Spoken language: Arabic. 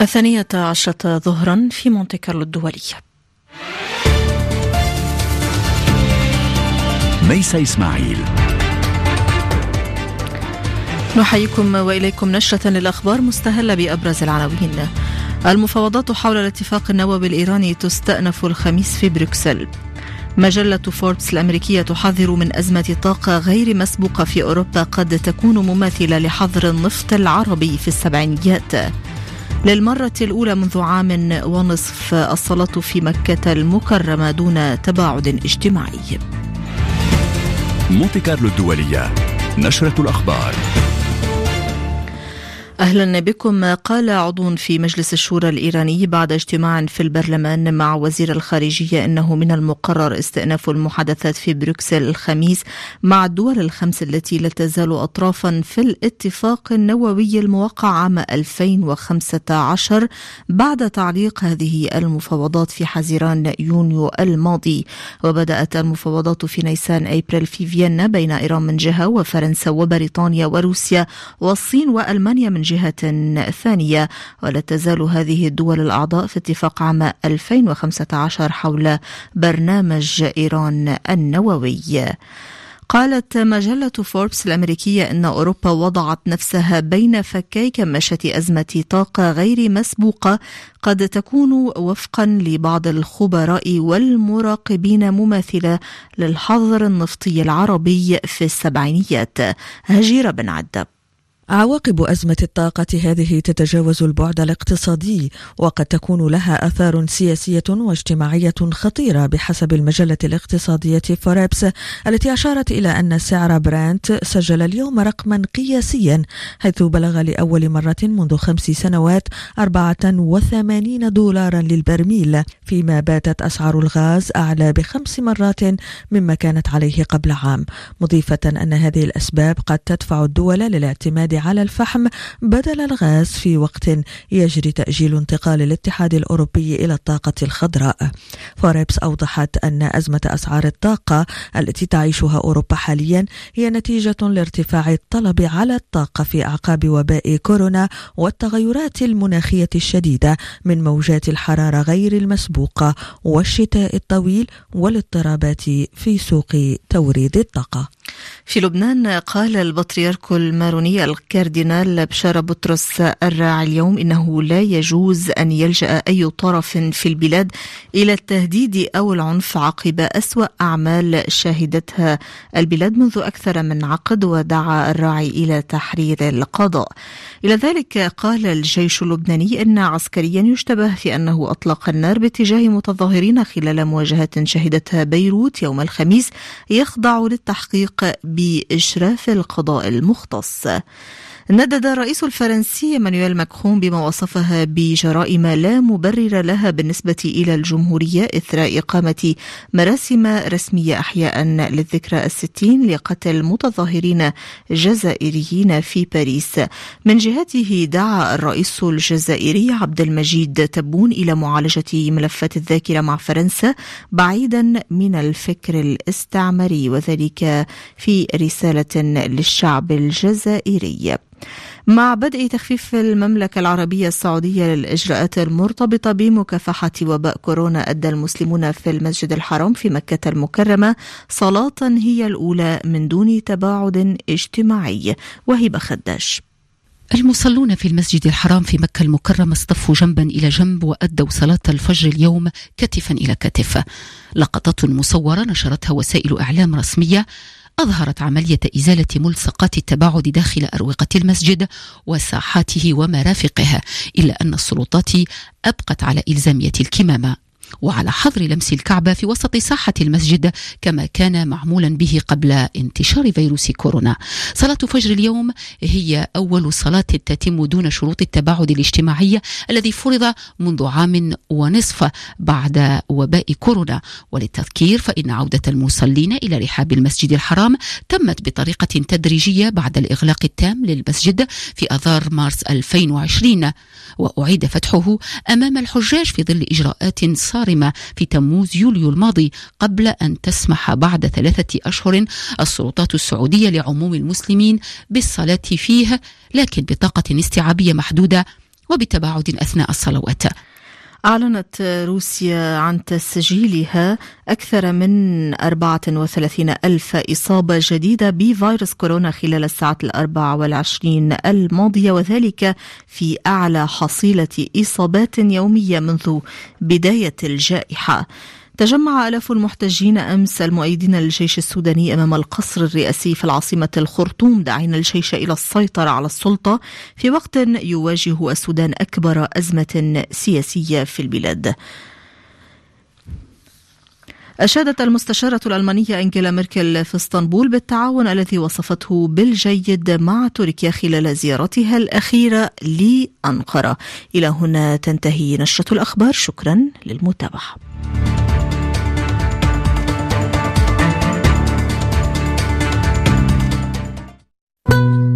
12 ظهرا في مونتي كارلو الدولية. ميسا إسماعيل. نحييكم وإليكم نشرة للأخبار مستهلة بأبرز العناوين. المفاوضات حول الاتفاق النووي الإيراني تستأنف الخميس في بروكسل. مجلة فوربس الأمريكية تحذر من أزمة طاقة غير مسبوقة في أوروبا قد تكون مماثلة لحظر النفط العربي في السبعينيات. للمرة الأولى منذ عام ونصف الصلاة في مكة المكرمة دون تباعد اجتماعي. مونتي كارلو الدولية، نشرة الأخبار. أهلا بكم. قال عضو في مجلس الشورى الإيراني بعد اجتماع في البرلمان مع وزير الخارجية إنه من المقرر استئناف المحادثات في بروكسل الخميس مع الدول الخمس التي لا تزال أطرافا في الاتفاق النووي الموقع عام 2015 بعد تعليق هذه المفاوضات في حزيران يونيو الماضي. وبدأت المفاوضات في نيسان أبريل في فيينا بين إيران من جهة وفرنسا وبريطانيا وروسيا والصين وألمانيا من جهة ثانية، ولا تزال هذه الدول الأعضاء في اتفاق عام 2015 حول برنامج إيران النووي. قالت مجلة فوربس الأمريكية أن أوروبا وضعت نفسها بين فكي كماشة أزمة طاقة غير مسبوقة قد تكون وفقا لبعض الخبراء والمراقبين مماثلة للحظر النفطي العربي في السبعينيات. هجيرة بن عدة. عواقب أزمة الطاقة هذه تتجاوز البعد الاقتصادي، وقد تكون لها آثار سياسية واجتماعية خطيرة بحسب المجلة الاقتصادية فوربس، التي أشارت إلى أن سعر برانت سجل اليوم رقما قياسيا حيث بلغ لأول مرة منذ 5 سنوات $84 للبرميل، فيما باتت أسعار الغاز أعلى ب5 مرات مما كانت عليه قبل عام، مضيفة أن هذه الأسباب قد تدفع الدول للاعتماد على الفحم بدل الغاز في وقت يجري تأجيل انتقال الاتحاد الأوروبي إلى الطاقة الخضراء. فوربس أوضحت أن أزمة أسعار الطاقة التي تعيشها أوروبا حاليا هي نتيجة لارتفاع الطلب على الطاقة في أعقاب وباء كورونا والتغيرات المناخية الشديدة من موجات الحرارة غير المسبوقة والشتاء الطويل والاضطرابات في سوق توريد الطاقة. في لبنان قال البطريرك الماروني الكاردينال بشار بطرس الراعي اليوم إنه لا يجوز أن يلجأ أي طرف في البلاد إلى التهديد أو العنف عقب أسوأ أعمال شهدتها البلاد منذ أكثر من عقد، ودعا الراعي إلى تحرير القضاء. إلى ذلك قال الجيش اللبناني إن عسكريا يشتبه في أنه أطلق النار باتجاه متظاهرين خلال مواجهة شهدتها بيروت يوم الخميس يخضع للتحقيق بإشراف القضاء المختص. ندد الرئيس الفرنسي إيمانويل ماكرون بما وصفها بجرائم لا مبرر لها بالنسبة إلى الجمهورية إثر إقامة مراسم رسمية أحياء للذكرى 60 لقتل متظاهرين جزائريين في باريس. من جهته دعا الرئيس الجزائري عبد المجيد تبون إلى معالجة ملفات الذاكرة مع فرنسا بعيدا من الفكر الاستعماري، وذلك في رسالة للشعب الجزائري. مع بدء تخفيف المملكة العربية السعودية للإجراءات المرتبطة بمكافحة وباء كورونا، أدى المسلمون في المسجد الحرام في مكة المكرمة صلاة هي الأولى من دون تباعد اجتماعي. وهبة خداش. المصلون في المسجد الحرام في مكة المكرمة اصطفوا جنبا إلى جنب وأدوا صلاة الفجر اليوم كتفا إلى كتف. لقطات مصورة نشرتها وسائل إعلام رسمية أظهرت عملية إزالة ملصقات التباعد داخل أروقة المسجد وساحاته ومرافقه، إلا أن السلطات أبقت على إلزامية الكمامة وعلى حظر لمس الكعبة في وسط ساحة المسجد كما كان معمولا به قبل انتشار فيروس كورونا. صلاة فجر اليوم هي أول صلاة تتم دون شروط التباعد الاجتماعي الذي فرض منذ عام ونصف بعد وباء كورونا. وللتذكير فإن عودة المصلين إلى رحاب المسجد الحرام تمت بطريقة تدريجية بعد الإغلاق التام للمسجد في آذار مارس 2020، وأعيد فتحه أمام الحجاج في ظل إجراءات صارمة في تموز يوليو الماضي، قبل أن تسمح بعد 3 أشهر السلطات السعودية لعموم المسلمين بالصلاة فيه، لكن بطاقة استيعابية محدودة وبتباعد أثناء الصلوات. أعلنت روسيا عن تسجيلها أكثر من 34 ألف إصابة جديدة بفيروس كورونا خلال الساعات 24 الماضية، وذلك في أعلى حصيلة إصابات يومية منذ بداية الجائحة. تجمع آلاف المحتجين أمس المؤيدين للجيش السوداني أمام القصر الرئاسي في العاصمة الخرطوم داعين الجيش إلى السيطرة على السلطة في وقت يواجه السودان أكبر أزمة سياسية في البلاد. أشادت المستشارة الألمانية أنجيلا ميركل في اسطنبول بالتعاون الذي وصفته بالجيد مع تركيا خلال زيارتها الأخيرة لأنقرة. إلى هنا تنتهي نشرة الأخبار، شكرا للمتابعة.